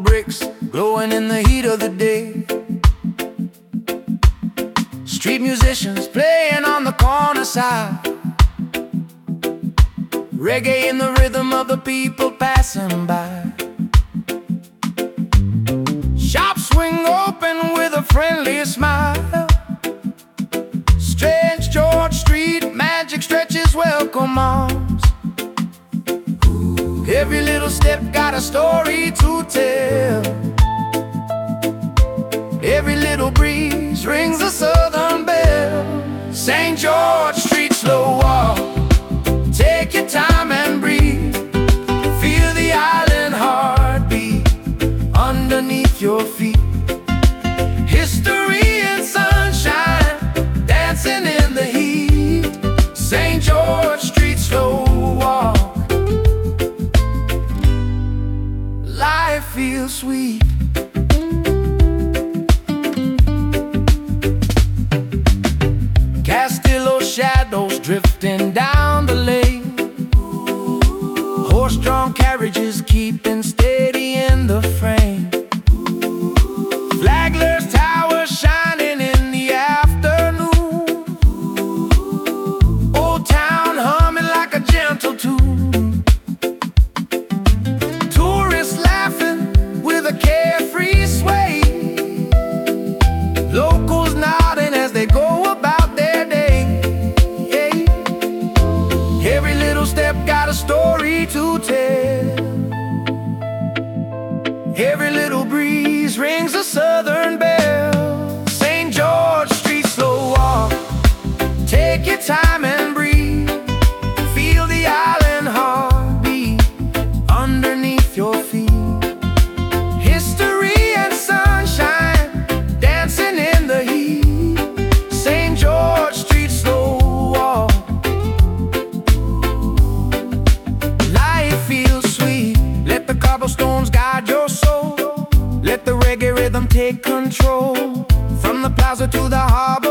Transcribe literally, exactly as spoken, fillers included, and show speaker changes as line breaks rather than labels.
bricks glowing in the heat of the day. Street musicians playing on the corner side, reggae in the rhythm of the people passing by. Shops swing open with a friendly smile. Strange George Street magic stretches welcome arms. Every little step got a story to tell. Every little breeze rings a southern bell. Saint George Street, slow walk, take your time and breathe. Feel the island heartbeat underneath your feet. History and sunshine dancing in the heat. Saint George Street, slow walk, life feels sweet. Castillo shadows drifting down the lane. Horse-drawn carriages keeping steady in the frame. Flagler's tower shining in the afternoon. Old town humming like a gentle tune. Tourists laughing with a carefree sway. Locals nodding as they go about their day. Every little step got a story to tell. Every little breeze rings a southern bell. Saint George Street, slow walk, take your time and breathe. Feel the island heartbeat underneath your feet. History and sunshine dancing in the heat. Saint George Street, slow walk, life feels sweet. Let the cobblestones guide your soul. Let the reggae rhythm take control. From the plaza to the harbor,